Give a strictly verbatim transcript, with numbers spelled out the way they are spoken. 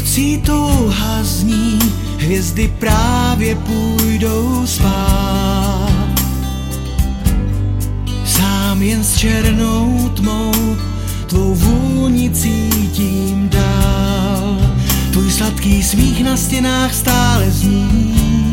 nocí touha zní, hvězdy právě půjdou spát. Sám jen s černou tmou tvou vůni cítím dál. Tvůj sladký smích na stěnách stále zní.